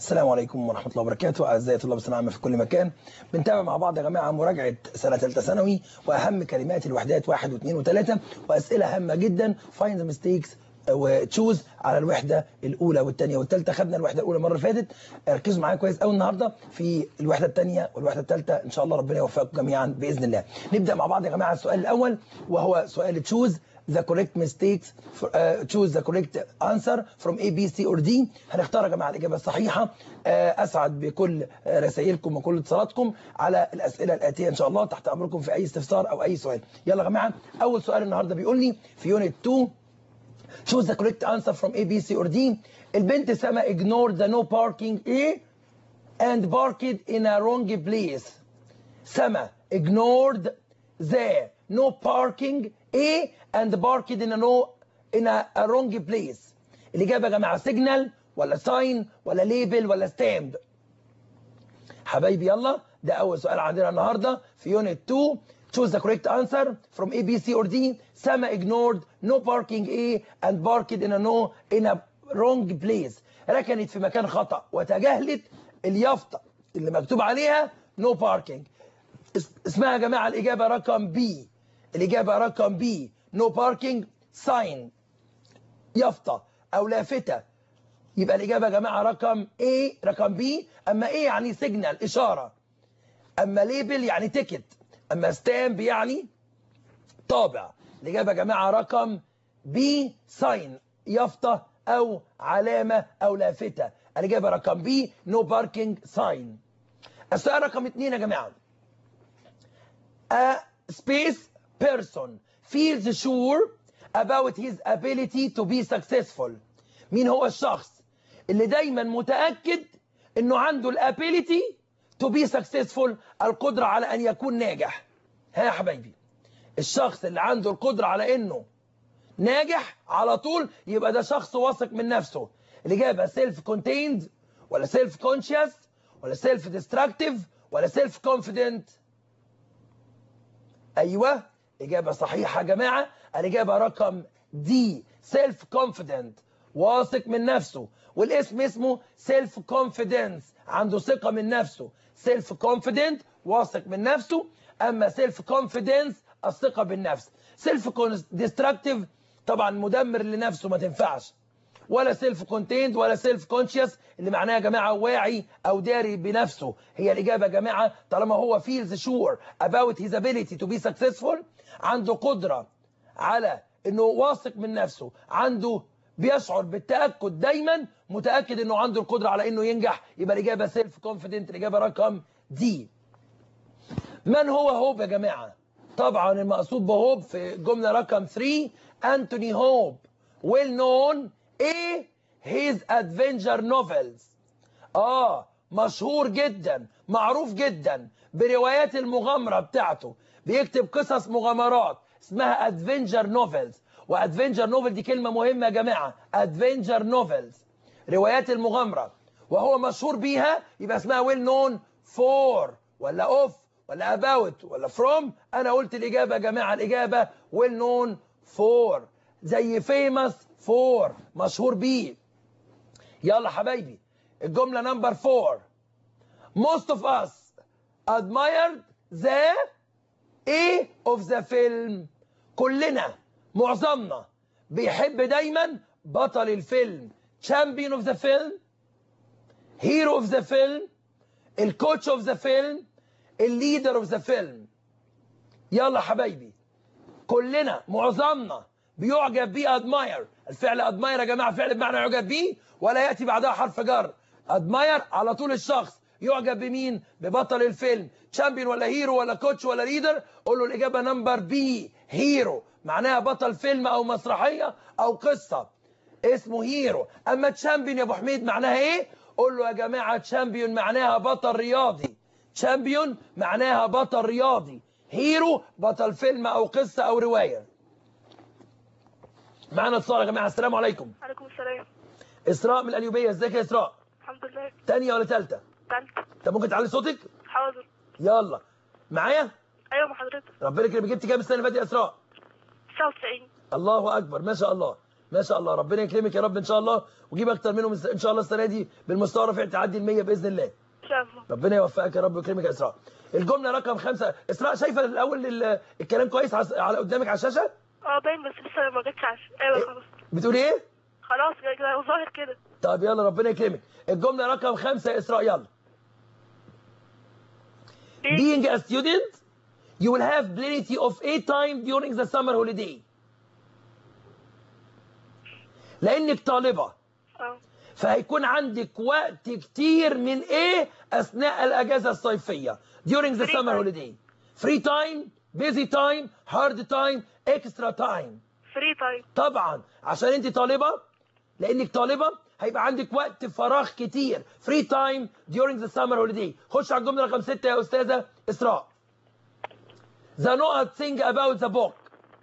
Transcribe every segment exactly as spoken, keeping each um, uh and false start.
السلام عليكم ورحمة الله وبركاته. أعزائي طلاب الثانوية العامة في كل مكان، بنتابع مع بعض يا جماعة مراجعة سنة ثالثة ثانوي وأهم كلمات الوحدات واحد واثنين وثلاثة، وأسئلة هامة جدا. find the mistakes وتشوز على الوحدة الأولى والثانية والثالثة. خدنا الوحدة الأولى المرة اللي فاتت، ركزوا معايا كويس قوي النهارده في الوحدة الثانية والوحدة الثالثة، إن شاء الله ربنا يوفقكم جميعا بإذن الله. نبدأ مع بعض يا جماعة السؤال الأول، وهو سؤال تشوز the correct mistakes for, uh, choose the correct answer from A, B, C or D. هنختار يا جماعه الاجابه الصحيحه. uh, اسعد بكل رسائلكم وكل اتصالاتكم على الاسئله الاتيه ان شاء الله، تحت امركم في اي استفسار او اي سؤال. يلا يا جماعه، اول سؤال النهارده بيقول لي في يونت اتنين choose the correct answer from A, B, C or D. البنت سما ignored the no parking A and parked in a wrong place. سما ignored the no parking A and parked in a no in a, a wrong place. الإجابة يا جماعة سيجنال ولا ساين ولا ليبل ولا ستامب؟ حبايبي يلا، ده أول سؤال عندنا النهاردة في يونت اتنين. choose the correct answer from A, B, C or D. سما ignored no parking A and parked in a no in a wrong place. ركنت في مكان خطأ وتجاهلت اليافطة اللي مكتوب عليها no parking. اسمها يا جماعة الإجابة رقم B. الإجابة رقم B no parking sign، يافطة أو لافتة. يبقى الإجابة يا جماعة رقم A رقم B. أما A يعني سيجنال إشارة، أما ليبل يعني تيكت، أما ستامب يعني طابع. الإجابة يا جماعة رقم B sign، يافطة أو علامة أو لافتة. الإجابة رقم B no parking sign. السؤال رقم اتنين يا جماعة، a space person feels sure about his ability to be successful. مين هو الشخص اللي دايما متأكد انه عنده الابيليتي to be successful، القدرة على ان يكون ناجح؟ ها يا حبايبي، الشخص اللي عنده القدرة على انه ناجح على طول يبقى ده شخص واثق من نفسه. الإجابة سيلف كونتيند ولا سيلف كونشيوس ولا سيلف ديستراكتيف ولا سيلف كونفيدنت؟ ايوه، اجابه صحيحه يا جماعه. الاجابه رقم دي سيلف كونفيدنت، واثق من نفسه، والاسم اسمه سيلف كونفيدنس، عنده ثقه من نفسه. سيلف كونفيدنت واثق من نفسه، اما سيلف كونفيدنس الثقه بالنفس. سيلف ديستراكتيف طبعا مدمر لنفسه ما تنفعش، ولا سيلف كونتيند ولا سيلف كونشيوس اللي معناها يا جماعه واعي او داري بنفسه. هي الاجابه يا جماعه طالما هو feels sure about his ability to be successful، عنده قدره على انه واثق من نفسه، عنده بيشعر بالتاكد، دايما متاكد انه عنده القدره على انه ينجح، يبقى الاجابه سيلف كونفيدنت، الاجابه رقم دي. من هو هوب يا جماعه؟ طبعا المقصود بهوب في الجمله رقم ثلاثة انتوني هوب، well known ايه his adventure novels. اه مشهور جدا، معروف جدا بروايات المغامرة بتاعته، بيكتب قصص مغامرات اسمها adventure novels. وادفنجر نوفل دي كلمة مهمة يا جماعة، adventure novels روايات المغامرة، وهو مشهور بيها، يبقى اسمها well known for ولا of ولا about ولا from. انا قلت الإجابة يا جماعة، الإجابة well known for، زي famous for مشهور بيه. يلا حبايبي، الجملة نمبر فور. most of us admired the A of the film. كلنا معظمنا بيحب دايما بطل الفيلم، champion of the film، hero of the film، الكوتش of the film، الليدر of the film. يلا حبايبي، كلنا معظمنا بيعجب بيه admire. الفعل admire يا جماعه فعل بمعنى يعجب بيه ولا ياتي بعدها حرف جر. admire على طول الشخص يعجب بمين؟ ببطل الفيلم. تشامبيون ولا هيرو ولا كوتش ولا ليدر؟ قول له الاجابه نمبر بي هيرو، معناها بطل فيلم او مسرحيه او قصه اسمه هيرو. اما تشامبيون يا ابو حميد معناها ايه؟ قول له يا جماعه تشامبيون معناها بطل رياضي. تشامبيون معناها بطل رياضي، هيرو بطل فيلم او قصه او روايه. معانا اتصال يا جماعه. السلام عليكم. وعليكم السلام. اسراء من القليوبيه، ازيك يا اسراء؟ الحمد لله. تانية ولا تالتة؟ تالتة. طب ممكن تعلي صوتك؟ حاضر. يلا معايا؟ ايوه مع حضرتك. ربنا يكرمك. جبت كام السنه اللي فاتت يا اسراء؟ تسعة وتسعين. الله اكبر ما شاء الله. ما شاء الله، ربنا يكرمك يا رب ان شاء الله، وجيب اكتر منهم ان شاء الله السنه دي بالمستوى الرفيع، تعدي ال مية باذن الله. ان شاء الله. ربنا يوفقك يا رب ويكرمك يا اسراء. الجمله رقم خمسة، اسراء شايفه الاول الكلام كويس على قدامك على الشاشه؟ اه باين بس لسه ما جاتش عش... ايوه خلاص. بتقولي ايه؟ خلاص كده ظاهر كده. طب يلا ربنا يكرمك. الجمله رقم خمسة يا اسراء يلا. Being a student you will have plenty of aid time during the summer holiday. لانك طالبه اه فهيكون عندك وقت كتير من ايه اثناء الاجازه الصيفيه during the Free summer time. holiday. Free time, busy time, hard time, extra time. فري تايم. طبعا عشان انت طالبه، لانك طالبه هيبقى عندك وقت فراغ كتير. Free time during the summer holiday. خش على الجمله رقم ستة يا استاذه اسراء. The Noah thing about the book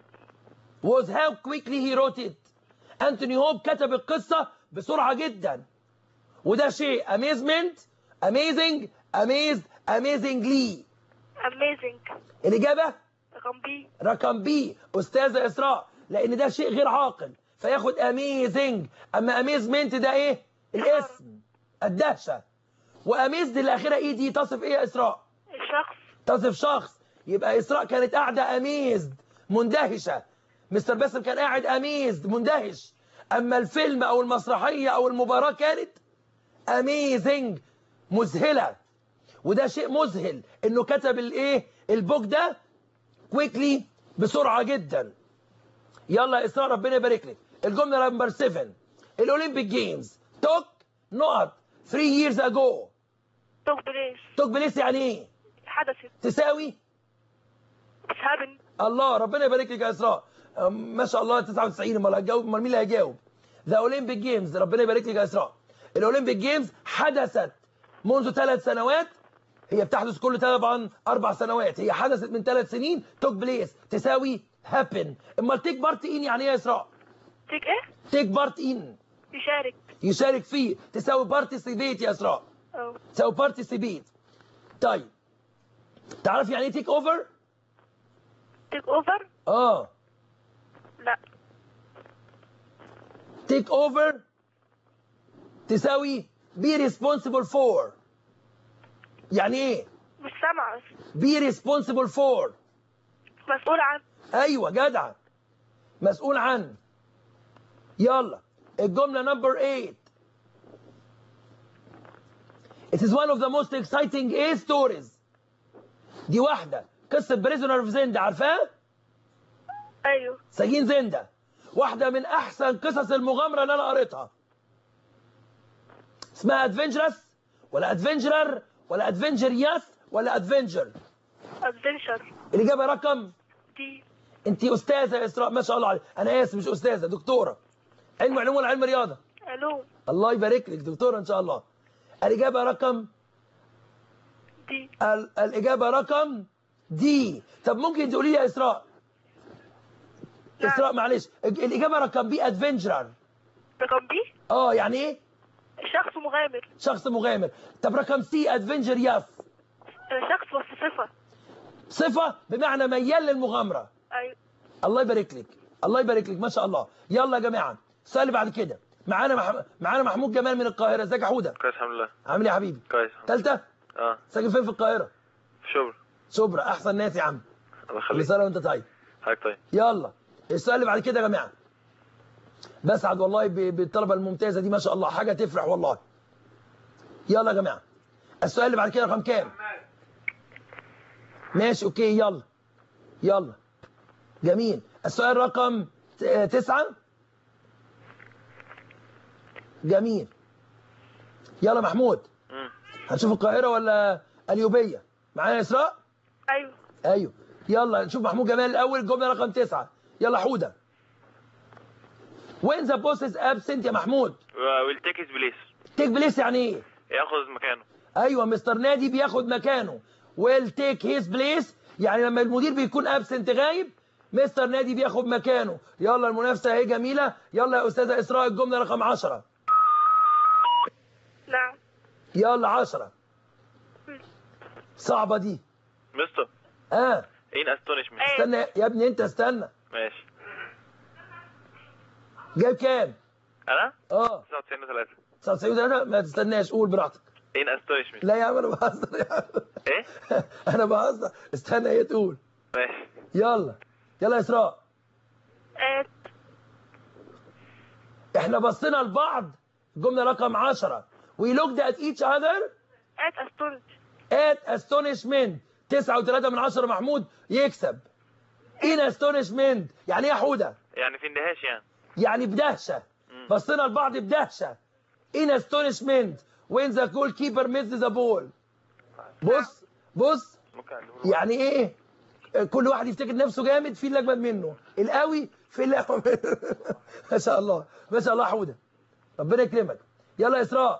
was how quickly he wrote it. أنتوني هوب كتب القصة بسرعة جدا، وده شيء amazement, amazing, amazed, amazingly. اميزنج. الإجابة رقم بي. رقم بي أستاذة إسراء، لأن ده شيء غير عاقل فياخد amazing. أما amazement ده إيه؟ الاسم، الدهشة. وamazed اللي آخرها إيه دي تصف إيه يا إسراء؟ الشخص. تصف شخص. يبقى إسراء كانت قاعدة amazed مندهشة، مستر باسم كان قاعد amazed مندهش. أما الفيلم أو المسرحية أو المباراة كانت amazing مذهلة. وده شيء مذهل إنه كتب الإيه؟ البوك ده quickly بسرعة جدا. يلا يا إسراء ربنا يبارك لك. الجملة نمبر سبعة. الأولمبيك جيمز took نقط three years ago. توك بليس. took place يعني إيه؟ حدثت. تساوي It's happened. الله. ربنا يبارك لك يا إسراء، ما شاء الله تسعة وتسعين. امال هتجاوب؟ امال مين اللي هيجاوب؟ ذا اولمبيك جيمز. ربنا يبارك لك يا اسراء. الاولمبيك جيمز حدثت منذ ثلاث سنوات. هي بتحدث كل طبعا اربع سنوات، هي حدثت من ثلاث سنين. توك بليس تساوي هابن. امال تيك بارت ان يعني ايه يا اسراء؟ تيك ايه؟ تيك بارت ان يشارك. يشارك فيه، تساوي بارتيسيبيت يا اسراء. اه تساوي بارتيسيبيت. طيب تعرف يعني ايه تيك اوفر؟ تيك اوفر. اه لا. take over تساوي be responsible for. يعني ايه؟ مش سامعة. be responsible for. مسؤول عن. ايوه جدع، مسؤول عن. يلا الجملة نمبر eight. It is one of the most exciting A stories. دي واحدة قصة بريزونر اوف زندا، عارفاها؟ ايوه. سجين زندا، واحدة من أحسن قصص المغامرة اللي أنا قريتها. اسمها ادفنجرس ولا ادفنجرر ولا ادفنجرياس ولا ادفنجر؟ ادفنشر. الإجابة رقم دي. أنت أستاذة يا إسراء ما شاء الله عليك. أنا آسف مش أستاذة، دكتورة علم علوم ولا علم رياضة؟ علوم. الله يبارك لك، دكتورة إن شاء الله. الإجابة رقم دي. ال... الإجابة رقم دي. طب ممكن تقولي لي يا إسراء؟ نعم. إسراء معلش، الإجابة رقم بي ادفنجرر. رقم بي. اه يعني ايه؟ شخص مغامر. شخص مغامر. طب رقم سي ادفنجر ياس. شخص بس صفة. صفة بمعنى ميال للمغامرة. ايوه. الله يبارك لك، الله يبارك لك ما شاء الله. يلا يا جماعة السؤال اللي بعد كده. معانا مح... معانا محمود جمال من القاهرة. ازيك يا حودة؟ كويس الحمد لله. عامل ايه يا حبيبي؟ كويس. تالتة؟ اه ساكن فين في القاهرة؟ في شبرا. شبرا، احسن ناس يا عم. الله كل يخليك. سنة وانت طيب. حضرتك طيب. يلا السؤال اللي بعد كده يا جماعة. بسعد والله ب... بالطلبة الممتازة دي ما شاء الله، حاجة تفرح والله. يلا يا جماعة السؤال اللي بعد كده رقم كام؟ ماشي اوكي يلا يلا جميل. السؤال رقم تسعة. جميل. يلا محمود. امم هنشوف القاهرة ولا اليوبية؟ معانا إسراء؟ ايوه. ايوه. يلا نشوف محمود جمال الأول. الجملة رقم تسعة. يلا حودة. When the boss is absent يا محمود. ويل تيك هيز بليس. تيك بليس يعني ايه؟ ياخذ مكانه. ايوه مستر نادي بياخد مكانه. ويل تيك هيز بليس يعني لما المدير بيكون ابسنت غايب مستر نادي بياخد مكانه. يلا المنافسه اهي جميله. يلا يا استاذه اسراء الجمله رقم عشرة. نعم. يلا عشرة. صعبه دي. مستر اه اين استونشمنت. استنى يا ابني انت استنى. ماشي. جايب كام؟ انا اه تسعة وتسعين وثلاثة. تسعة وتسعين وثلاثة. ما تستناش، قول براحتك. ان استويشمنت. لا يا عم انا بهزر يا عم. ايه؟ انا بهزر، استنى هي تقول. ماشي. يلا يلا يا اسراء. at احنا بصينا لبعض. الجمله رقم عشرة. We looked at each other at astonish at astonishment. تسعة وثلاثة من عشرة. محمود يكسب. in astonishment يعني ايه يا حوده؟ يعني في اندهاش يعني. يعني بدهشه. مم. بصينا لبعض بدهشه. in astonishment when the goalkeeper missed the ball. بص بص ممكن أقوله. يعني ايه؟ كل واحد يفتكر نفسه جامد، في اللي اجمد منه، القوي في اللي اقوى منه. ما شاء الله ما شاء الله يا حوده، ربنا يكرمك. يلا يا اسراء.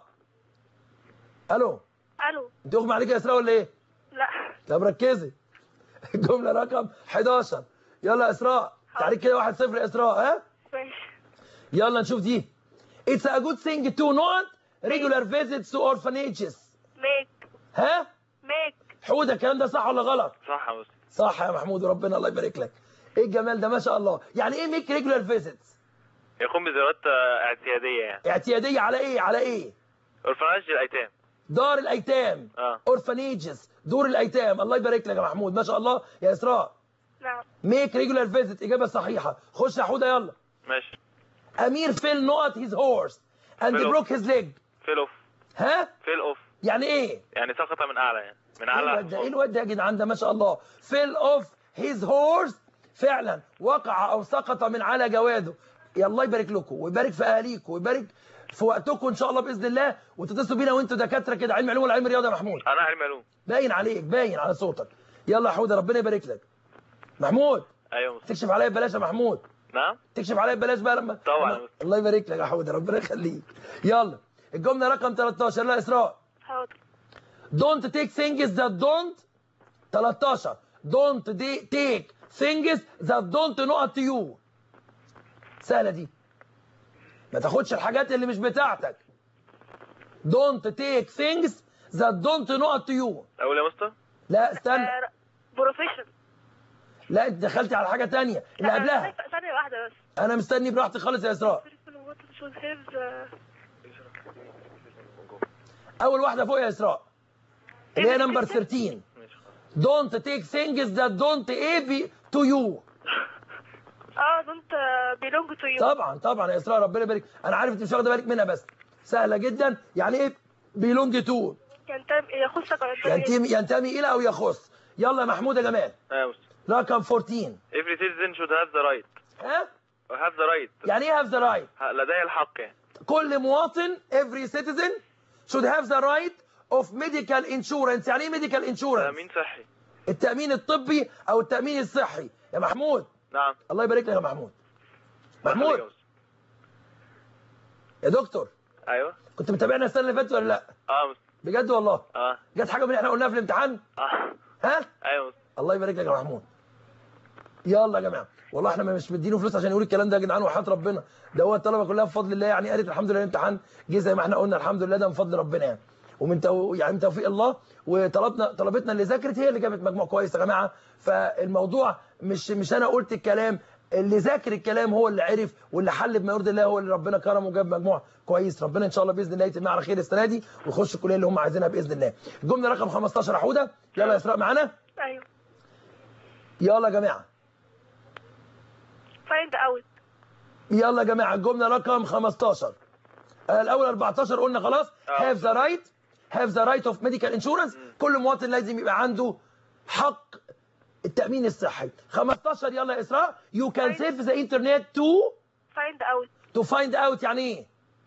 الو، الو. انت اغمى عليك يا اسراء ولا ايه؟ لا. طب ركزي. الجمله رقم حداشر. يلا يا اسراء، تعالي كده واحد صفر يا اسراء. ها ماشي. يلا نشوف دي. It's a good thing to not regular visits to orphanages. make ها make حوده، الكلام ده صح ولا غلط؟ صح يا مستر. صح يا محمود، وربنا الله يبارك لك. ايه الجمال ده ما شاء الله. يعني ايه ميك ريجولار فيزيتس؟ يقوم بزيارات آه، اعتيادية يعني. اعتياديه على ايه؟ على ايه؟ اورفناج الايتام. دار الايتام. اه. اورفانيجز، دور الايتام. الله يبارك لك يا محمود ما شاء الله. يا اسراء نعم. ميك ريجولار فيزيت، اجابه صحيحه. خش يا حوده يلا. ماشي. امير فيل نقط هيز هورس اند Fell off. بروك هيز ليج. فيل اوف. ها فيل اوف يعني ايه؟ يعني سقط من اعلى يعني من ايه اعلى. الواد ده؟ ايه الواد ده يا جدعان ده ما شاء الله. فيل اوف هيز هورس، فعلا وقع او سقط من على جواده. يا الله يبارك لكم ويبارك في اهاليكم ويبارك في وقتكم ان شاء الله باذن الله، وتتصلوا بينا وانتوا دكاتره كده، علم علوم ولا علم رياضه يا محمود؟ انا علم علوم. باين عليك، باين على صوتك. يلا يا حوده ربنا يبارك لك. محمود ايوه مستر. تكشف عليا ببلاش يا محمود. نعم. تكشف عليا ببلاش بقى لما طبعا. لما... الله يبارك لك يا حوده ربنا يخليك. يلا الجمله رقم تلتاشر. يلا يا اسراء. حاضر. Don't take things that don't. تلتاشر. Don't take things that don't not to you. سهلة دي. ما تاخدش الحاجات اللي مش بتاعتك. Don't take things that don't not to you. اقول يا مستر. لا استنى. بروفيشن. لا انت دخلتي على حاجة تانية اللي قبلها. ثانية واحدة بس. انا مستني براحتي خالص يا اسراء. اول واحدة فوق يا اسراء اللي هي نمبر تلتاشر. Don't take things that don't be to you. اه don't belong to you. طبعا طبعا يا اسراء ربنا يبارك. انا عارف انت مش واخده بالك منها بس سهله جدا. يعني ايه belong to؟ ينتمي يخصك ولا ينتمي؟ ينتمي ينتمي الى او يخص. يلا يا محمود يا جمال. ايوه يا مستر. رقم أربعتاشر. every citizen should have the right. ها have the right. يعني ايه have the right؟ لديه الحق يعني. كل مواطن every citizen should have the right of medical insurance. يعني ايه medical insurance؟ تأمين صحي. التأمين الطبي او التأمين الصحي يا محمود. نعم. الله يبارك لك يا محمود. محمود يا دكتور. ايوه. كنت متابعنا السنه اللي فاتت ولا لا؟ اه مستر. بجد والله؟ اه. جت حاجه من اللي احنا قلناها في الامتحان؟ اه. ها؟ ايوه مستر. الله يبارك لك يا محمود. يلا يا جماعه والله احنا مش مدينه فلوس عشان يقول الكلام ده يا جدعان، وحياه ربنا ده هو الطلبه كلها بفضل الله يعني قالت الحمد لله الامتحان جه زي ما احنا قلنا الحمد لله، ده من فضل ربنا يعني ومن تو... يعني من توفيق الله. وطلبنا طلبتنا اللي ذاكرت هي اللي جابت مجموع كويس يا جماعه. فالموضوع مش مش انا قلت الكلام، اللي ذاكر الكلام هو اللي عرف، واللي حل بما يرضي الله هو اللي ربنا كرمه وجاب مجموع كويس. ربنا ان شاء الله باذن الله يتمها على خير السنه دي ويخش الكليه اللي هم عايزينها باذن الله. الجمله رقم خمستاشر يا حوده. يلا يا اسراء معانا. ايوه. يلا يا جماعه. find out. يلا يا جماعه الجمله رقم خمستاشر. الاول أربعتاشر قلنا خلاص. have the right have the right of medical insurance. كل مواطن لازم يبقى عنده حق التأمين الصحي. خمستاشر يلا يا إسراء. you can surf the internet to find out. to find out يعني ايه؟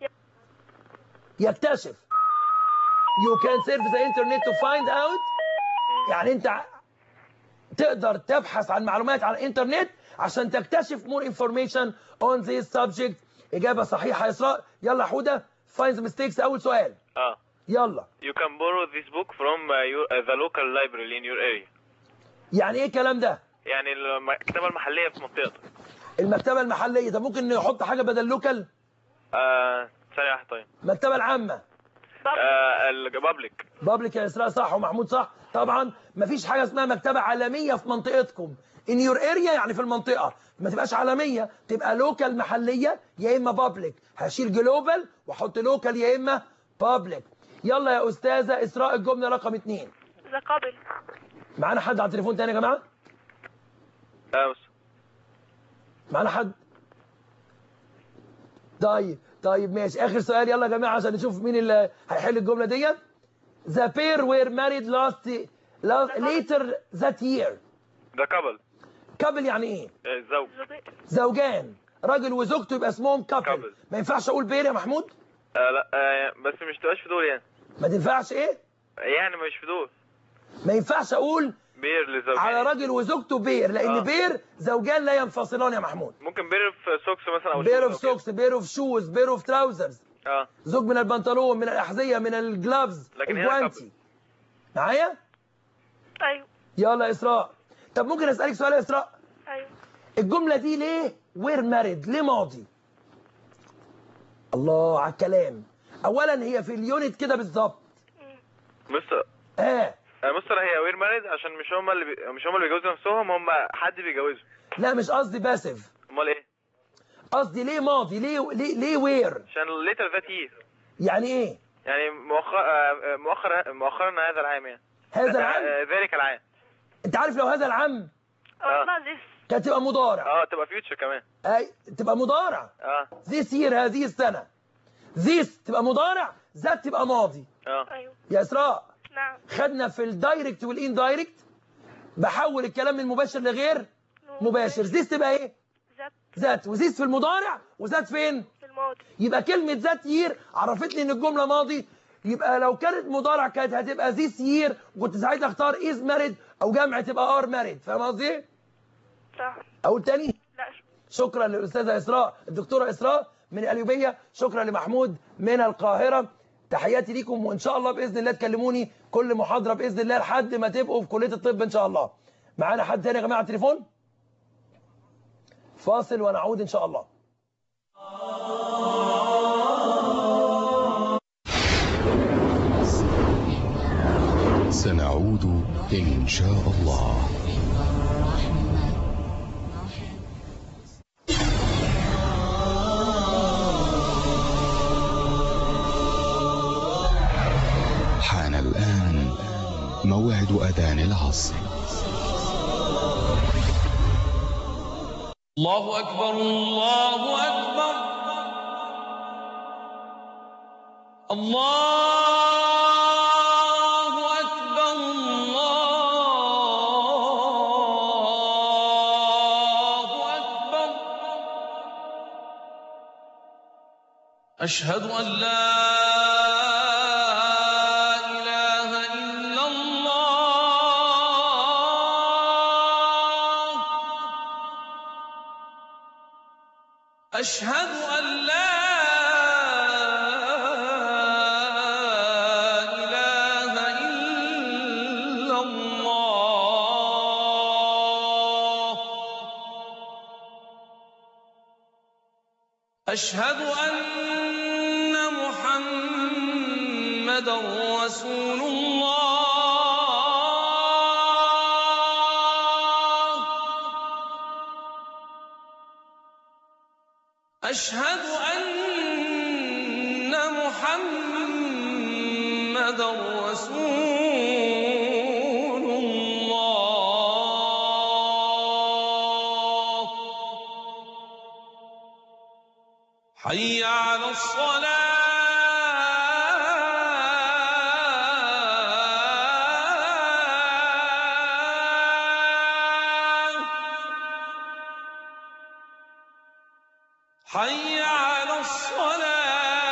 يكتشف. you can surf the internet to find out يعني انت تقدر تبحث عن معلومات على الانترنت عشان تكتشف more information on this subject. إجابة صحيحة يا إسراء. يلا حودة find the mistakes. أول سؤال. اه. يلا. You can borrow this book from uh, your, uh, the local library in your area. يعني ايه الكلام ده؟ يعني المكتبة المحلية في منطقتك. المكتبة المحلية ده ممكن نحط حاجة بدل لوكال؟ آه ثانية واحدة طيب. المكتبة العامة. البابليك. بابليك يا اسراء صح، ومحمود صح. طبعا مفيش حاجه اسمها مكتبه عالميه في منطقتكم. ان يور اريا يعني في المنطقه، ما تبقاش عالميه، تبقى لوكال محليه يا اما بابليك. هشيل جلوبال واحط لوكال يا اما بابليك. يلا يا استاذه اسراء الجمله رقم اثنين. ذا قابل. معانا حد على التليفون تاني يا جماعه؟ اه معانا حد؟ طيب طيب ماشي، اخر سؤال يلا يا جماعه عشان نشوف مين اللي هيحل الجمله ديت. The pair were married last, last later that year. ذا كابل. كابل يعني ايه؟ زوج. زوجان، راجل وزوجته يبقى اسمهم كابل. كابل. ما ينفعش اقول بير يا محمود؟ آه لا آه بس مش تبقاش في دول يعني. ما تنفعش ايه؟ يعني مش في دول. ما ينفعش اقول بير لزوجين على راجل وزوجته بير، لان آه. بير زوجان لا ينفصلان يا محمود. ممكن بير في سوكس مثلا او بير اوف سوكس، بير اوف شوز، بير اوف تراوزرز. اه زوج من البنطلون، من الاحذيه، من الجلافز، لكن هنا الجوانتي. معايا؟ ايوه. يلا يا اسراء. طب ممكن اسالك سؤال يا اسراء؟ ايوه. الجمله دي ليه وير ماريد؟ ليه ماضي؟ الله على الكلام. اولا هي في اليونت كده بالظبط. مستر اه آه مستر هي وير ماريد عشان مش هم اللي بي... مش هم اللي بيجوزوا نفسهم، هم حد بيجوزهم. لا مش قصدي باسف، امال ايه؟ قصدي ليه ماضي؟ ليه ليه ليه وير؟ عشان ليتر ذات يير. يعني ايه؟ يعني مؤخر آه مؤخر مؤخرا هذا العام يعني. هذا العام؟ آه ذلك العام. انت عارف لو هذا العام والله لسه. كانت تبقى مضارع. اه تبقى فيوتشر كمان. اي تبقى مضارع. اه this year هذه السنه. this تبقى مضارع، ذات تبقى ماضي. اه ايوه. يا اسراء نعم. خدنا في الدايركت والاندايركت بحول الكلام من مباشر لغير مباشر. ذيس تبقى ايه؟ ذات. ذات. وذيس في المضارع وذات فين؟ في الماضي. يبقى كلمة ذات يير عرفت لي ان الجملة ماضي. يبقى لو كانت مضارع كانت هتبقى ذيس يير، وكنت ساعتها اختار از ماريد او جمع تبقى ار ماريد. فاهم قصدي ايه؟ صح. اقول تاني؟ لا. شكرا للاستاذة اسراء، الدكتورة اسراء من القليوبية. شكرا لمحمود من القاهرة. تحياتي ليكم، وان شاء الله باذن الله تكلموني كل محاضرة باذن الله لحد ما تبقوا في كلية الطب ان شاء الله. معانا حد تاني يا جماعة على التليفون؟ فاصل ونعود ان شاء الله. سنعود إن شاء الله. حان الآن موعد أذان العصر. الله أكبر الله أكبر الله أكبر الله أكبر. أشهد أن لا إله إلا الله. أشهد أن لا إله إلا الله. أشهد أن محمدًا رسول الله. أشهد أن محمدًا رسول الله. حي على الصلاة. حي على الصلاة.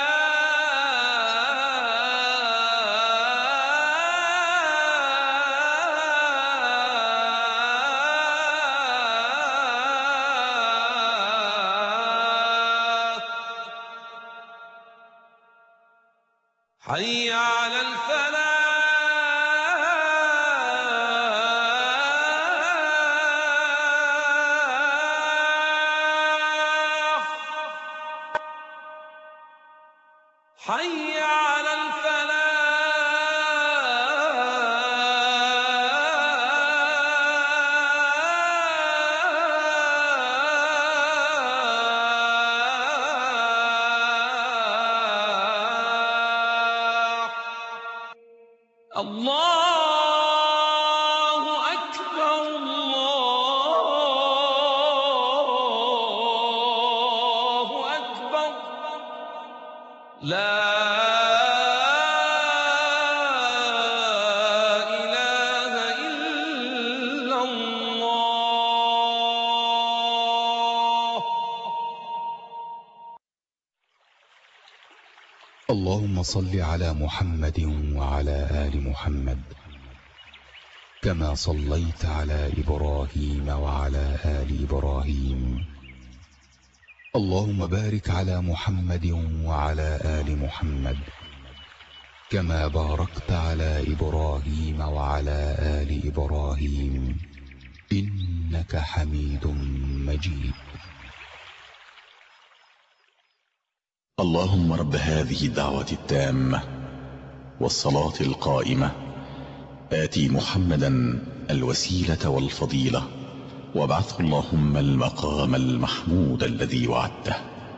حي على الفلاح. حي على الفلاح. الله أكبر الله أكبر لا إله إلا الله. اللهم صل على محمد وعلى آل محمد كما صليت على إبراهيم وعلى آل إبراهيم. اللهم بارك على محمد وعلى آل محمد كما باركت على إبراهيم وعلى آل إبراهيم إنك حميد مجيد. اللهم رب هذه الدعوة التامة والصلاة القائمة آتي محمدا الوسيلة والفضيلة وابعثه اللهم المقام المحمود الذي وعدته.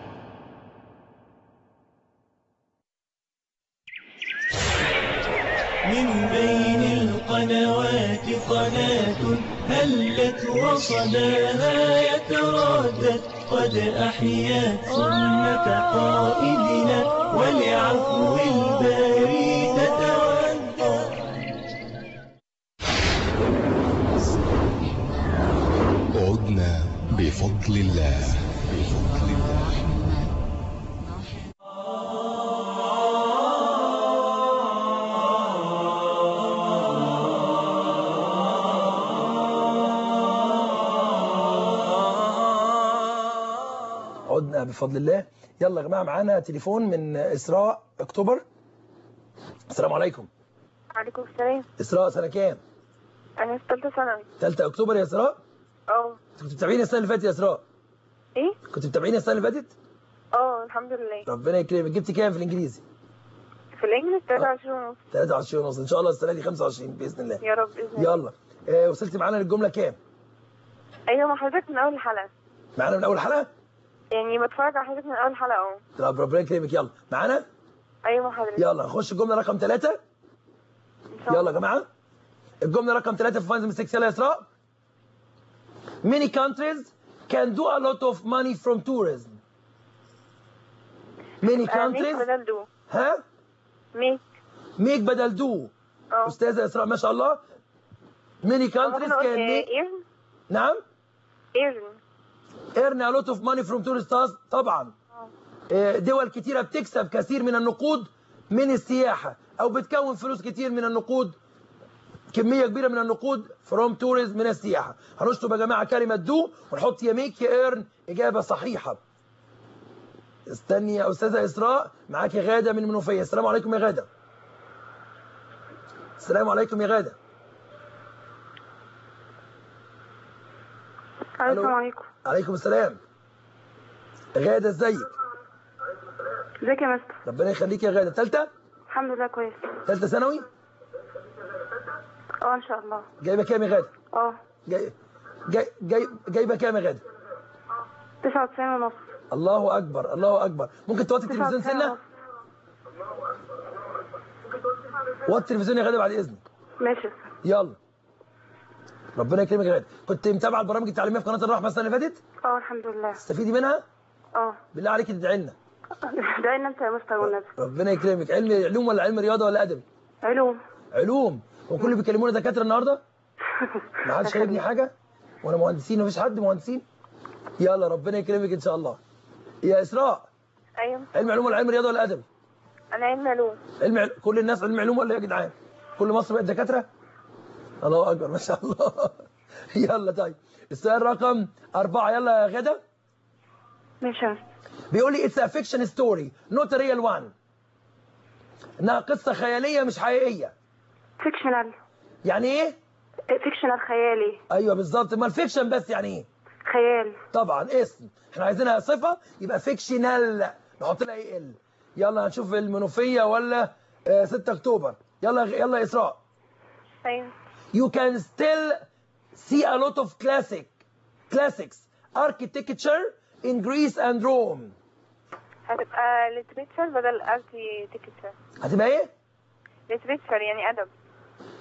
من بين القنوات قناة هلت وصداها يتردد قد أحيت سنة قائدنا ولعفو الباري تتودد. عدنا بفضل الله بفضل الله. عدنا بفضل الله. يلا يا جماعه معانا تليفون من اسراء اكتوبر. السلام عليكم. وعليكم السلام. اسراء سنه كام؟ انا في ثالثه ثانوي. ثالثه اكتوبر يا اسراء؟ اه. كنت بتتابعيني السنه اللي فاتت يا اسراء؟ ايه؟ كنت بتتابعيني السنه اللي فاتت؟ اه الحمد لله. ربنا يكرمك. جبتي كام في الانجليزي؟ في الانجليزي ثلاثة وعشرين ونص. ثلاثة وعشرين ونص ان شاء الله السنه دي خمسة وعشرين باذن الله. يا رب باذن الله. يلا آه وصلتي معانا للجمله كام؟ ايوه مع حضرتك من اول الحلقه. معانا من اول حلقه؟ يعني بتفرج على حضرتك من اول حلقه اهو. طب ربنا يكرمك. يلا معانا؟ ايوه مع حضرتك. يلا نخش الجمله رقم ثلاثة. يلا يا جماعه الجمله رقم ثلاثة في فاينز ميستيكس. يلا يا اسراء. Many countries can do a lot of money from tourism. Many countries. ميك بدل دو. ها؟ ميك. ميك بدل دو. اه. استاذه اسراء ما شاء الله. Many countries can make. ايرن. نعم؟ ايرن. earn a lot of money from tourists. طبعا. آه، دول كتيره بتكسب كثير من النقود من السياحه او بتكون فلوس كتير من النقود، كميه كبيره من النقود from tourism من السياحه. هنشطب يا جماعه كلمه دو ونحط يا ميك يا ايرن. اجابه صحيحه. استني يا استاذه اسراء. معاكي غاده من المنوفيه. السلام عليكم يا غاده. السلام عليكم يا غاده. السلام عليكم. عليكم السلام. غاده ازيك؟ ازيك يا مستر؟ ربنا يخليك يا غاده. ثالثه؟ الحمد لله كويس. ثالثه ثانوي؟ اه ان شاء الله. جايبه كام يا غاده؟ اه. جاي جاي جاي جايبه كام يا غاده؟ تسعة وتسعين ونص. الله اكبر الله اكبر. ممكن توطي التلفزيون سنه؟ وطي التلفزيون يا غاده بعد اذنك. ماشي. يلا ربنا يكرمك يا غاده. كنت متابعه البرامج التعليميه في قناه الرحمه السنه اللي فاتت؟ اه الحمد لله. تستفيدي منها؟ اه. بالله عليك تدعي لنا. ادعي لنا انت يا مستر والنبي. ربنا يكرمك. علم علوم ولا علم رياضه ولا ادبي؟ علوم. علوم. وكل اللي بيكلمونا دكاتره النهارده؟ ما حدش شايفني حاجه؟ وانا مهندسين مفيش حد مهندسين؟ يلا ربنا يكرمك ان شاء الله. يا اسراء. ايوه. علم علوم ولا علم رياضه ولا ادبي؟ انا علم علوم. علم عل... كل الناس علم علوم ولا إيه يا جدعان؟ كل مصر بقت دكاتره؟ الله اكبر ما شاء الله. يلا طيب السؤال رقم أربعة. يلا يا غدا. ماشي. بيقول لي it's a fiction story not a real one. انها قصه خياليه مش حقيقيه. فيكشنال. يعني ايه؟ فيكشنال خيالي. ايوه بالظبط. امال فيكشن بس يعني ايه؟ خيال. طبعا اسم. احنا عايزينها صفه يبقى فيكشنال نحط لها ايه ال. يلا هنشوف المنوفيه ولا آه ستة اكتوبر. يلا يلا يا اسراء. ايوه. You can still see a lot of classic classics architecture in Greece and Rome. هتبقى literature بدل architecture. هتبقى ايه؟ literature يعني أدب.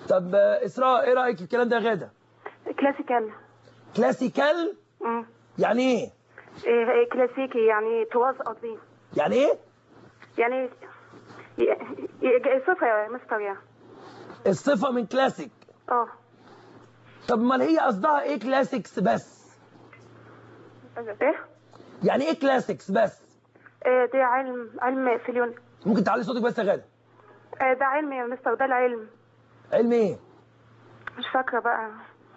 طب آه، اسراء ايه رايك الكلام ده يا غاده؟ كلاسيكال. كلاسيكال امم يعني ايه؟ إيه كلاسيكي يعني طواز قصدي. يعني ايه؟ يعني ي- ي- صفة يا مستر يعني. الصفه من كلاسيك. اه. طب امال هي قصدها ايه كلاسيكس بس؟ ايه؟ يعني ايه كلاسيكس بس؟ إيه ده علم علم في اليون. ممكن تعلي صوتك بس يا غاده؟ إيه ده علم يا مستر، ده العلم. علم ايه؟ مش فاكرة بقى.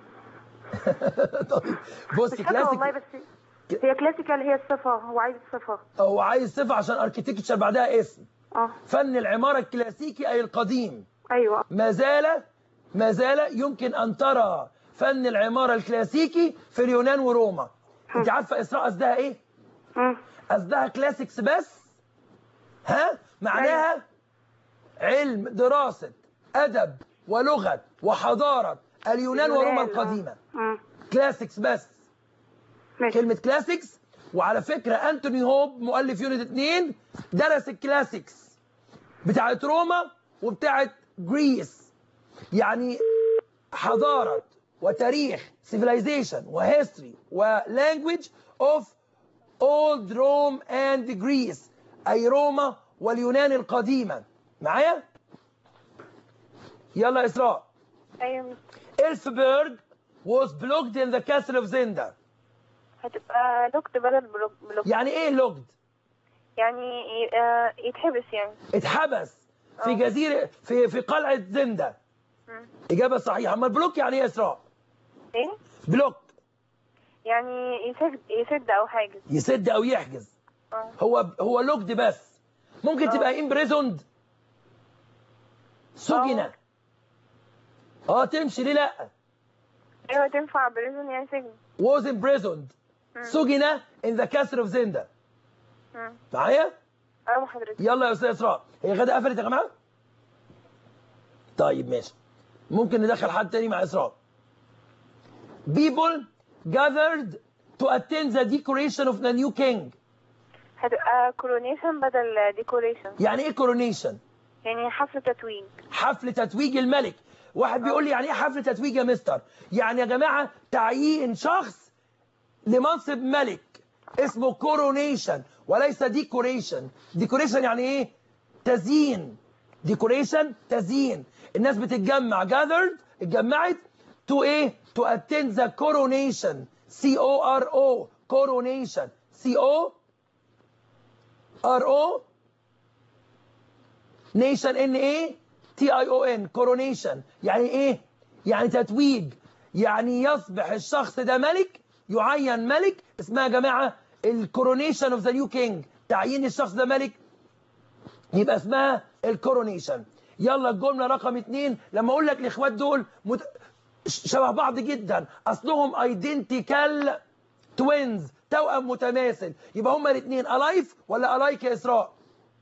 طيب بص مش فاكرة والله، كلاسيك بس هي كلاسيكال هي الصفة، هو عايز الصفة. هو عايز صفه عشان اركيتكتشر بعدها اسم. اه. فن العماره الكلاسيكي اي القديم. ايوه. ما زال ما زال يمكن ان ترى فن العماره الكلاسيكي في اليونان وروما. انت عارفه اسراء قصدها ايه؟ امم قصدها كلاسيكس بس. ها معناها علم دراسه ادب ولغه وحضاره اليونان وروما القديمه. امم كلاسيكس بس. ماشي. كلمه كلاسيكس. وعلى فكره انتوني هوب مؤلف يونت اتنين درس الكلاسيكس بتاعت روما وبتاعت جريس، يعني حضاره وتاريخ civilization وهيستوري ولانجويج of old Rome and Greece، أي روما واليونان القديمة. معايا؟ يلا إسراء. ايوه. إلفبرج was blocked in the castle of Zenda. هتبقى لوكت بدل بلوك بلوك. يعني إيه لوكد؟ يعني ي- آه، يتحبس يعني. اتحبس في أه. جزيرة في في قلعة زندا. مم. إجابة صحيحة. أما البلوك يعني إيه يا إسراء؟ ايه؟ بلوك يعني يسد يسد او حاجة. يسد أو يحجز. اه. هو هو لوكد بس. ممكن أه. تبقى امبريزوند، سجن. أه. اه تمشي ليه لا؟ ايوه تنفع بريزون يعني سجن. was imprisoned، سجن in the castle of Zenda. امم معايا؟ ايوه حضرتك. يلا يا استاذ اسراء. هي غدا قفلت يا جماعه؟ طيب ماشي. ممكن ندخل حد تاني مع اسراء. People gathered to attend the decoration of the new king. هتبقى كورونيشن بدل ديكوريشن. يعني ايه coronation؟ يعني حفل تتويج. حفل تتويج الملك. واحد بيقول لي يعني ايه حفل تتويج يا مستر؟ يعني يا جماعه تعيين شخص لمنصب ملك اسمه كورونيشن وليس ديكوريشن. ديكوريشن يعني ايه؟ تزيين. ديكوريشن تزيين. الناس بتتجمع gathered اتجمعت to ايه؟ to attend the coronation. C O R O coronation. C O R O nation N A T I O N coronation. يعني ايه؟ يعني تتويج. يعني يصبح الشخص ده ملك، يعين ملك. اسمها يا جماعه الكورونيشن اوف ذا نيو كينج. تعيين الشخص ده ملك يبقى اسمها الكورونيشن. يلا الجمله رقم اتنين. لما اقول لك الاخوات دول مت... شبه بعض جدا، اصلهم ايدنتيكال توينز، توأم متماثل، يبقى هما الاثنين الايف ولا الايك يا اسراء؟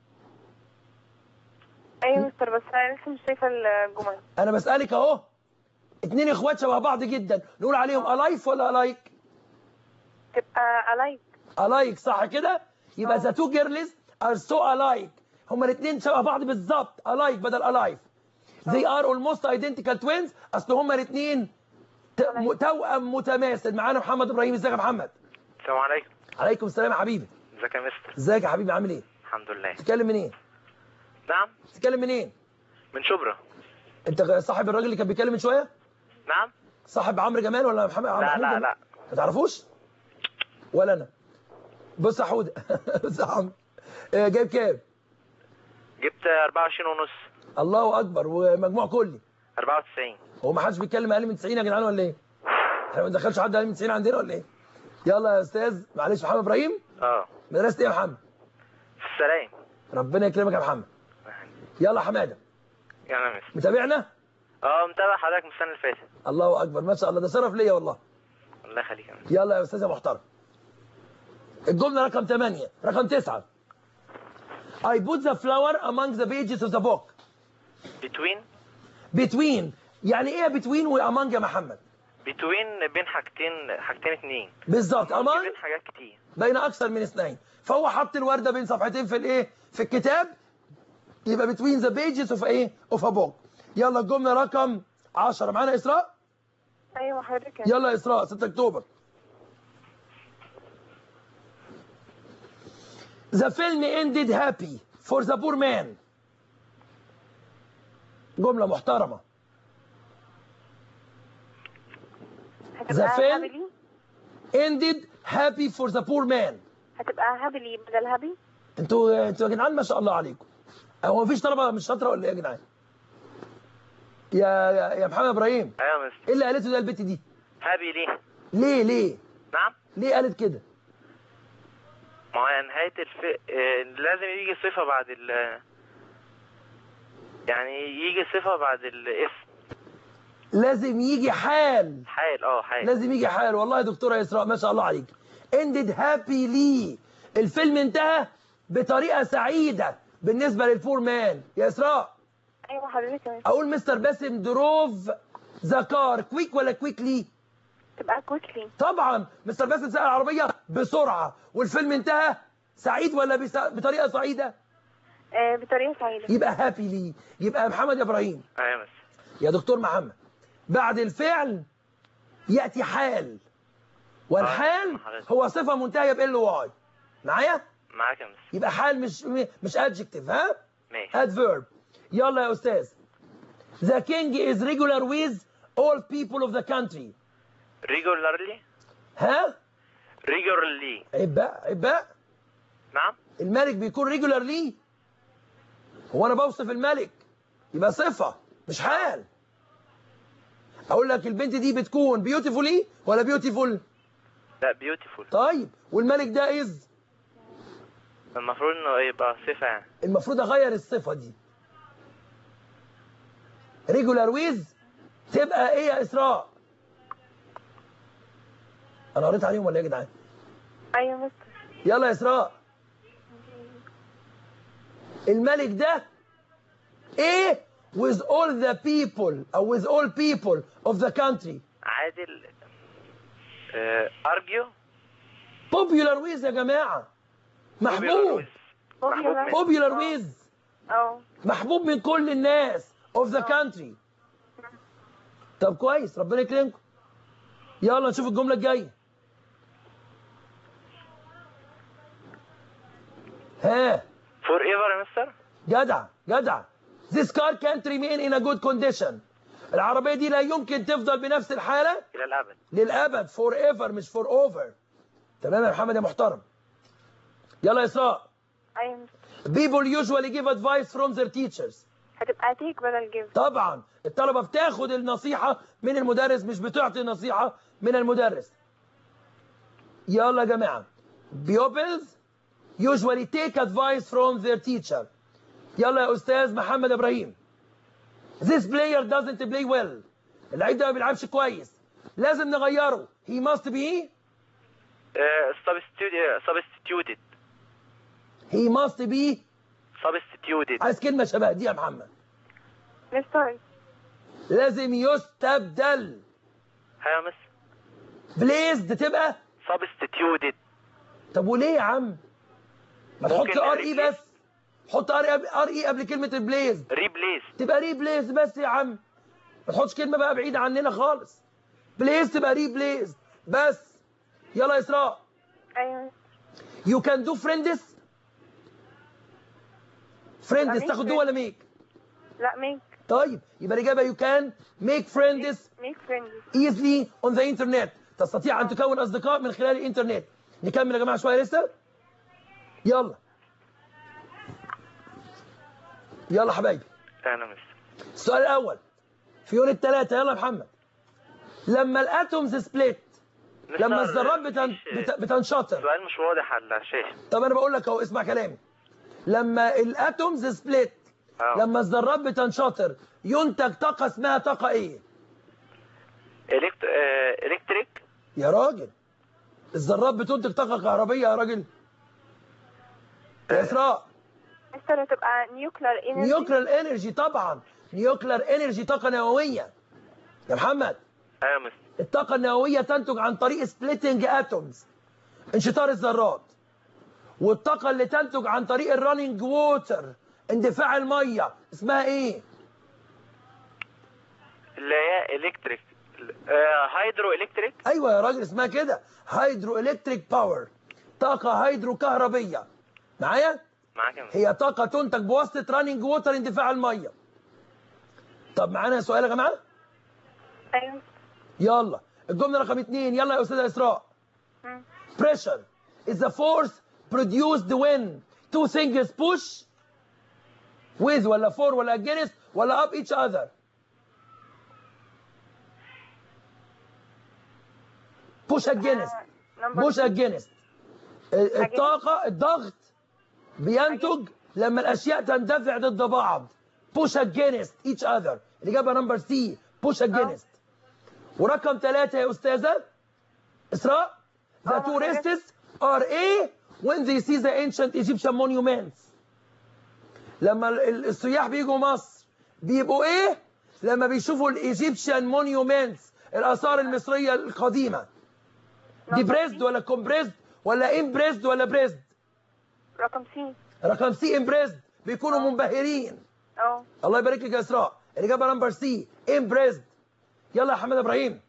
ايوه مستر، بس انا لسه مش شايفه الجمل. انا بسالك اهو. اتنين اخوات شبه بعض جدا، نقول عليهم الايف ولا الايك؟ تبقى الايك. الايك صح كده؟ يبقى ذا تو جيرلز ار سو الايك. هما الاثنين شبه بعض بالظبط، الايك بدل الايف. they are almost identical twins. اصل هما الاثنين توأم متماثل. معانا محمد ابراهيم. ازيك يا محمد؟ السلام عليكم. عليكم السلام يا حبيبي. ازيك يا مستر؟ ازيك يا حبيبي عامل ايه؟ الحمد لله. تتكلم منين؟ نعم. تتكلم منين؟ من شبرا. انت صاحب الراجل اللي كان بيتكلم من شويه؟ نعم. صاحب عمرو جمال ولا محمد؟ لا لا لا. ما تعرفوش؟ ولا انا. بص يا حوده. بص يا عمرو. جايب كام؟ جبت أربعة وعشرين ونص. الله اكبر. ومجموع كلي أربعة وتسعين. هو ما حدش بيتكلم اقل من تسعين يا جدعان ولا ايه؟ احنا ما بندخلش حد اقل من تسعين عندنا ولا ايه؟ يلا يا استاذ. معلش محمد ابراهيم. اه. مدرسه ايه يا محمد؟ في السلام. ربنا يكرمك يا محمد. يلا حماده. يلا يا مستر. متابعنا؟ اه متابع حضرتك من السنه اللي فاتت. الله اكبر ما شاء الله، ده شرف ليا والله. الله يخليك يا مستر. يلا يا استاذ يا محترم. الجمله رقم ثمانية. رقم تسعة. I put the flower among the pages of the book. between. between يعني ايه between و among يا محمد؟ between بين حاجتين حاجتين اتنين. بالظبط. among بين حاجات كتير. بين اكثر من اثنين. فهو حط الورده بين صفحتين في الايه؟ في الكتاب. يبقى between the pages of ايه؟ of a book. يلا الجمله رقم عشرة. معانا إسراء؟ ايوه حضرتك. يلا يا إسراء، ستة أكتوبر. The film ended happy for the poor man. جملة محترمة. The هتبقى film هابلي. ended happy for the poor man. هتبقى هابلي بدل هابي. انتوا انتوا يا جدعان ما شاء الله عليكم. هو مفيش طلبة مش شاطرة ولا ايه يا جدعان؟ يا يا يا محمد ابراهيم. ايوه يا مستر. ايه اللي قالته ده البت دي؟ هابي ليه؟ ليه ليه؟ نعم؟ ليه قالت كده؟ ما هو نهاية الف آه، لازم يجي صفة بعد ال يعني يجي صفة بعد الاسم. لازم يجي حال. حال اه حال. لازم يجي حال. والله يا دكتورة يسراء ما شاء الله عليك. ended happily. الفيلم انتهى بطريقة سعيدة بالنسبة للفور مان. يا إسراء. ايوه حضرتك. أقول مستر باسم دروف ذا كار كويك ولا كويكلي؟ تبقى كويكلي. طبعا مستر باسم سأل العربية بسرعة والفيلم انتهى سعيد ولا بس... بطريقة سعيدة؟ آه بطريقه سعيده. يبقى هابيلي. يبقى محمد يا إبراهيم. ايوه يا مستر. يا دكتور محمد، بعد الفعل يأتي حال، والحال هو صفة منتهية بال واي. معايا؟ معاك يا مستر. يبقى حال مش مش adjective. ها؟ ماشي. adverb. يلا يا أستاذ. The king is regular with all people of the country. regularly. ها؟ regularly. عيب بقى عيب بقى. نعم. الملك بيكون regularly. هو أنا بوصف الملك يبقى صفة مش حال. أقول لك البنت دي بتكون beautifully ولا beautiful؟ لا beautiful. طيب والملك ده is؟ المفروض انه يبقى صفة يعني. المفروض أغير الصفة دي. regular with تبقى إيه يا إسراء؟ أنا قريت عليهم ولا إيه يا جدعان؟ ايوه مستر. يلا يا إسراء. الملك ده إيه with all the people أو with all people of the country. عادل. آه، argue. popular with يا جماعة. محبوب. Popular. popular with. اه. محبوب من كل الناس of the country. طب كويس ربنا يكرمكم. يلا نشوف الجملة الجاية. ها. forever يا مستر. جدع جدع. This car can't remain in a good condition. العربية دي لا يمكن تفضل بنفس الحالة إلى الأبد. للأبد. forever مش for over. تمام يا محمد يا محترم. يلا يا إسراء. ايوه مستر. People usually give advice from their teachers. هتبقى تيك بدل جيف. طبعا الطلبة بتاخد النصيحة من المدرس مش بتعطي نصيحة من المدرس. يلا يا جماعة. Pupils usually take advice from their teacher. يلا يا أستاذ محمد إبراهيم. This player doesn't play well. اللعيب ده ما بيلعبش كويس. لازم نغيره. He must be. آه، substitu- substituted. He must be. substituted. عايز كلمة شبه دي يا محمد. مستر. لازم يستبدل. هيا مس. Placed تبقى. substituted. طب وليه يا عم؟ ما تحط ممكن ار اي replace. بس. حط ار ار اي قبل كلمة البليز. replace. تبقى ريبليس بس يا عم. ما تحطش كلمة بقى بعيدة عننا خالص. بليز تبقى ريبليس بس. يلا يا إسراء. ايوه. You can do friends. friends تاخد دو ولا ميك؟ لا ميك. طيب يبقى الإجابة you can make friends ميك فريندز. easily on the internet. تستطيع أن تكون أصدقاء من خلال الإنترنت. نكمل يا جماعة شوية لسه. يلا. يلا حبايبي. أنا مس. السؤال الأول في يونت ثلاثة. يلا يا محمد. لما الاتومز سبليت، لما الذرات بتن... بت... بتنشطر. السؤال مش واضح على الشاشة. طب أنا بقول لك أهو اسمع كلامي. لما الاتومز سبليت، أوه. لما الذرات بتنشطر ينتج طاقة اسمها طاقة إيه؟ إلكت... آه... إلكتريك. يا راجل الذرات بتنتج طاقة كهربية يا راجل. يا إسراء. مستر هتبقى نيوكلير انرجي. نيوكلير انرجي طبعا. نيوكلير انرجي طاقة نووية. يا محمد. أيوة مس. الطاقة النووية تنتج عن طريق سبليتنج اتومز، انشطار الذرات. والطاقة اللي تنتج عن طريق الرانينج ووتر، اندفاع المية، اسمها ايه؟ اللي هي الكتريك، هيدرو الكتريك. ايوه يا راجل اسمها كده، هيدرو الكتريك باور، طاقه هيدرو كهربيه. معايا؟ معاك يا مستر. هي طاقه تنتج بواسطه راننج ووتر، اندفاع الميه. طب معانا سؤال يا جماعه؟ ايوه. يلا الجمله رقم اتنين، يلا يا استاذه اسراء. pressure is the force produced when two things push with ولا for ولا against ولا up each other. push against push against الطاقة الضغط بينتج لما الأشياء تندفع ضد بعض. push against each other. الإجابة نمبر سي، push against. ورقم ثلاثة يا أستاذة إسراء، the tourists are A when they see the ancient Egyptian monuments. لما السياح بيجوا مصر بيبقوا إيه؟ لما بيشوفوا الإيجيبشن مونيومنتس، الآثار المصرية القديمة. دي بريزد ولا كومبريزد ولا امبريزد ولا بريزد؟ رقم سي. رقم سي امبريزد، بيكونوا منبهرين. اه الله يبارك لك يا اسراء، الاجابه نمبر سي امبريزد. يلا يا حماد ابراهيم.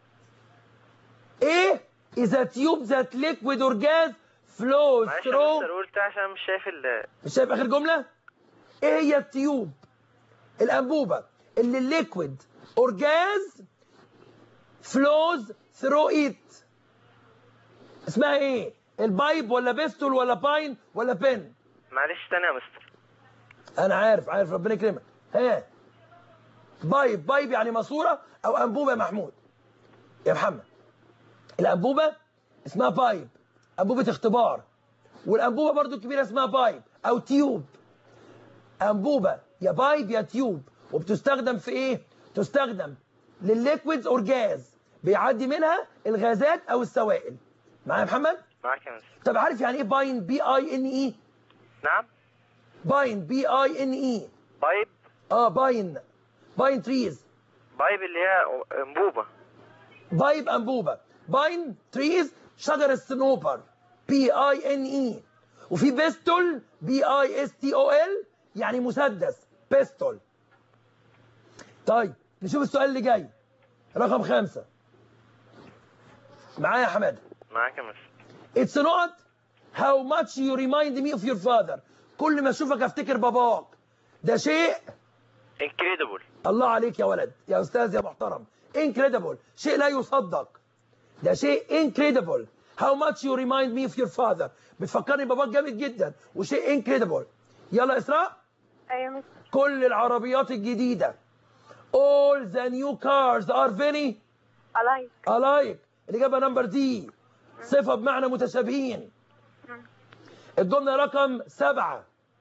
ايه is a tube that liquid or gas flows معلش يا through. مستر قلت عشان مش شايف ال مش شايف اخر جمله؟ ايه هي التيوب، الانبوبه اللي الليكويد اور جاز فلوز ثرو ايت؟ اسمها ايه؟ البايب ولا بيستول ولا باين ولا بن؟ معلش تاني يا مستر. انا عارف عارف ربنا يكرمك. ها بايب، بايب يعني ماسوره او انبوبه يا محمود يا محمد. الانبوبه اسمها بايب، انبوبه اختبار. والانبوبه برضو الكبيره اسمها بايب او تيوب. انبوبه يا بايب يا تيوب، وبتستخدم في ايه؟ تستخدم للليكويدز اور جاز، بيعدي منها الغازات او السوائل. معايا يا محمد؟ معاك يا مستر. طب عارف يعني ايه باين؟ بي اي ان اي. نعم. باين بي اي ان اي. بايب. اه باين، باين تريز. بايب اللي هي انبوبه. بايب انبوبه، باين تريز شجر الصنوبر، بي اي ان اي. وفي بيستول، بي اي اس تي او ال، يعني مسدس، بيستول. طيب نشوف السؤال اللي جاي رقم خمسة. معايا يا حماده؟ معاك يا مستر. It's not how much you remind me of your father. كل ما اشوفك افتكر باباك. ده شيء incredible. الله عليك يا ولد يا استاذ يا محترم. incredible، شيء لا يصدق. ده شيء incredible. how much you remind me of your father. بتفكرني باباك جامد جدا، وشيء incredible. يلا اسراء. ايوه مستر. كل العربيات الجديدة all the new cars are very alike. alike. الإجابة نمبر دي، صفة بمعنى متشابهين. الجملة رقم سبعة.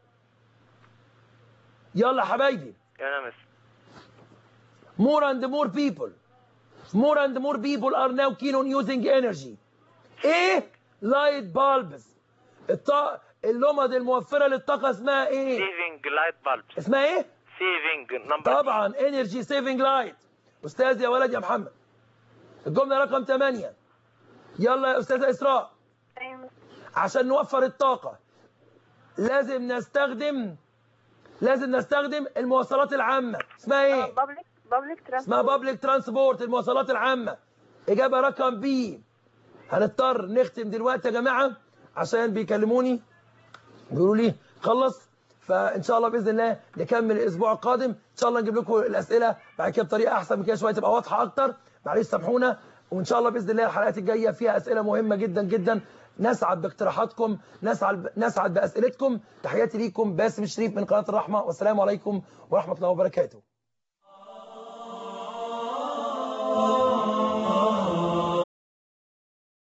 يلا يا حبايبي. يلا يا مستر. more and more people more and more people are now keen on using energy. ايه؟ light bulbs. الط... اللمض الموفرة للطاقة اسمها ايه؟ saving light bulbs. اسمها ايه؟ saving number. طبعا energy saving light. استاذ يا ولد يا محمد. الجملة رقم ثمانية. يلا يا استاذة اسراء. ايوه مستر. عشان نوفر الطاقة لازم نستخدم لازم نستخدم المواصلات العامة. اسمها ايه؟ بابليك بابليك ترانسبورت. اسمها بابليك ترانسبورت، المواصلات العامة. إجابة رقم بي. هنضطر نختم دلوقتي يا جماعة عشان بيكلموني بيقولوا لي خلص. فإن شاء الله بإذن الله نكمل الأسبوع القادم. إن شاء الله نجيب لكم الأسئلة بعد كده بطريقة أحسن من كده شوية، تبقى واضحة أكتر. معلش سامحونا. وإن شاء الله بإذن الله الحلقات الجاية فيها أسئلة مهمة جدا جدا. نسعد باقتراحاتكم، نسعد نسعد بأسئلتكم. تحياتي ليكم، باسم شريف من قناة الرحمة، والسلام عليكم ورحمة الله وبركاته.